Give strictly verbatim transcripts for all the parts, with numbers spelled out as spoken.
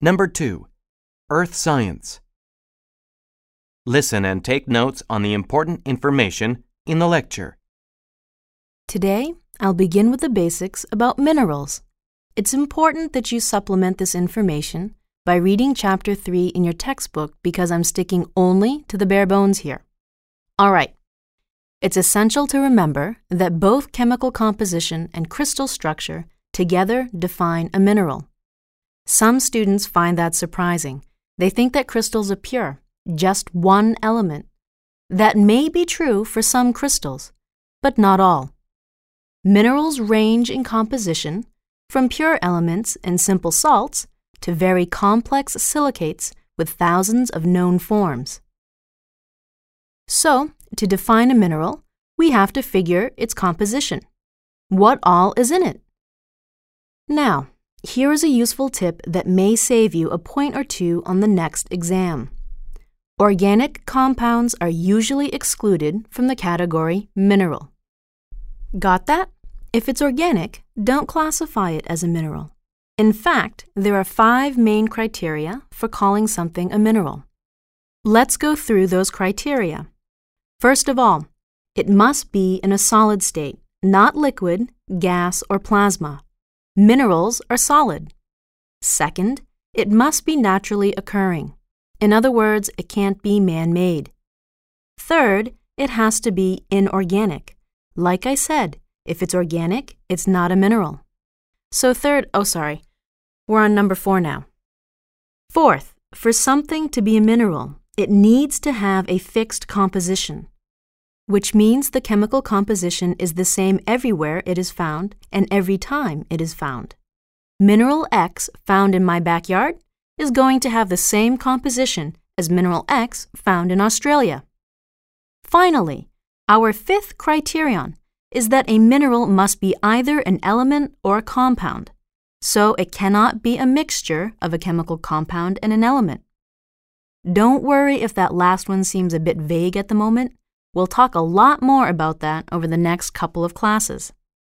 Number two, Earth Science. Listen and take notes on the important information in the lecture. Today, I'll begin with the basics about minerals. It's important that you supplement this information by reading Chapter three in your textbook because I'm sticking only to the bare bones here. All right. It's essential to remember that both chemical composition and crystal structure together define a mineral. Some students find that surprising. They think that crystals are pure, just one element. That may be true for some crystals, but not all. Minerals range in composition from pure elements and simple salts to very complex silicates with thousands of known forms. So, to define a mineral, we have to figure its composition. What all is in it? Now, here is a useful tip that may save you a point or two on the next exam. Organic compounds are usually excluded from the category mineral. Got that? If it's organic, don't classify it as a mineral. In fact, there are five main criteria for calling something a mineral. Let's go through those criteria. First of all, it must be in a solid state, not liquid, gas, or plasma. Minerals are solid. Second, it must be naturally occurring. In other words, it can't be man-made. Third, it has to be inorganic. Like I said, if it's organic, it's not a mineral. So third, oh sorry, we're on number four now. Fourth, for something to be a mineral, it needs to have a fixed composition, which means the chemical composition is the same everywhere it is found and every time it is found. Mineral X found in my backyard is going to have the same composition as mineral X found in Australia. Finally, our fifth criterion is that a mineral must be either an element or a compound, so it cannot be a mixture of a chemical compound and an element. Don't worry if that last one seems a bit vague at the moment. We'll talk a lot more about that over the next couple of classes.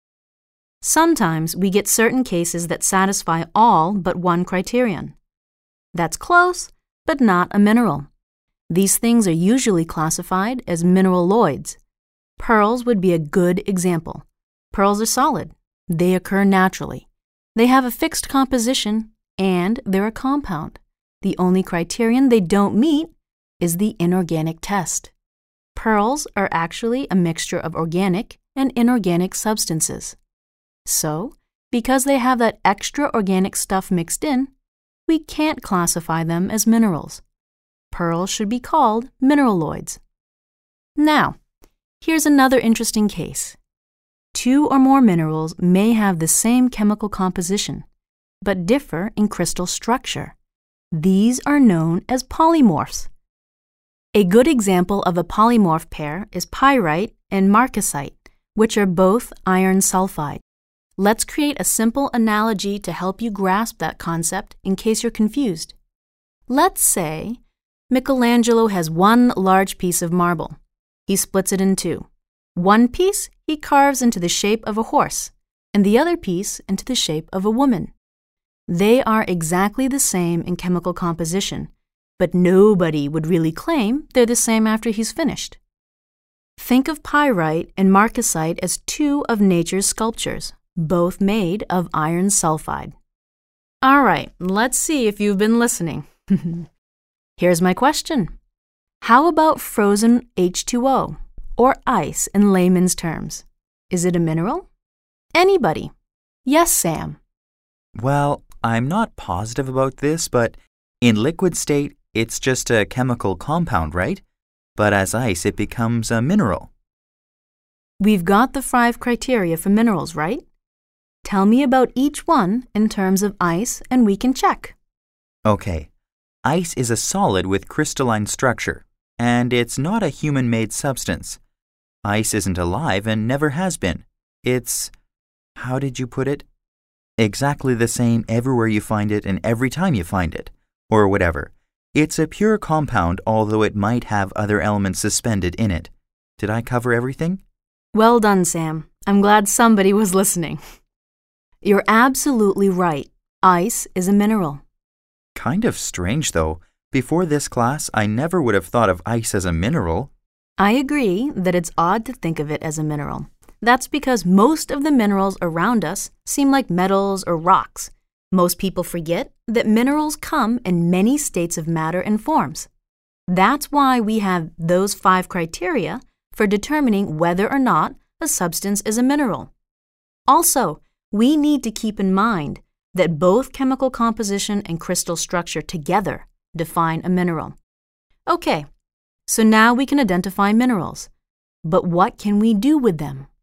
Sometimes we get certain cases that satisfy all but one criterion. That's close, but not a mineral. These things are usually classified as mineraloids. Pearls would be a good example. Pearls are solid. They occur naturally. They have a fixed composition, and they're a compound. The only criterion they don't meet is the inorganic test. Pearls are actually a mixture of organic and inorganic substances. So, because they have that extra organic stuff mixed in, we can't classify them as minerals. Pearls should be called mineraloids. Now, here's another interesting case. Two or more minerals may have the same chemical composition, but differ in crystal structure. These are known as polymorphs. A good example of a polymorph pair is pyrite and marcasite, which are both iron sulfide. Let's create a simple analogy to help you grasp that concept in case you're confused. Let's say Michelangelo has one large piece of marble. He splits it in two. One piece he carves into the shape of a horse, and the other piece into the shape of a woman. They are exactly the same in chemical composition, but nobody would really claim they're the same after he's finished. Think of pyrite and marcasite as two of nature's sculptures, both made of iron sulfide. All right, let's see if you've been listening. Here's my question. How about frozen H two O, or ice in layman's terms? Is it a mineral? Anybody? Yes, Sam. Well, I'm not positive about this, but in liquid state, it's just a chemical compound, right? But as ice, it becomes a mineral. We've got the five criteria for minerals, right? Tell me about each one in terms of ice, and we can check. Okay. Ice is a solid with crystalline structure, and it's not a human-made substance. Ice isn't alive and never has been. It's, how did you put it? Exactly the same everywhere you find it and every time you find it, or whatever. It's a pure compound, although it might have other elements suspended in it. Did I cover everything? Well done, Sam. I'm glad somebody was listening. You're absolutely right. Ice is a mineral. Kind of strange, though. Before this class, I never would have thought of ice as a mineral. I agree that it's odd to think of it as a mineral. That's because most of the minerals around us seem like metals or rocks. Most people forget that minerals come in many states of matter and forms. That's why we have those five criteria for determining whether or not a substance is a mineral. Also, we need to keep in mind that both chemical composition and crystal structure together define a mineral. Okay, so now we can identify minerals. But what can we do with them?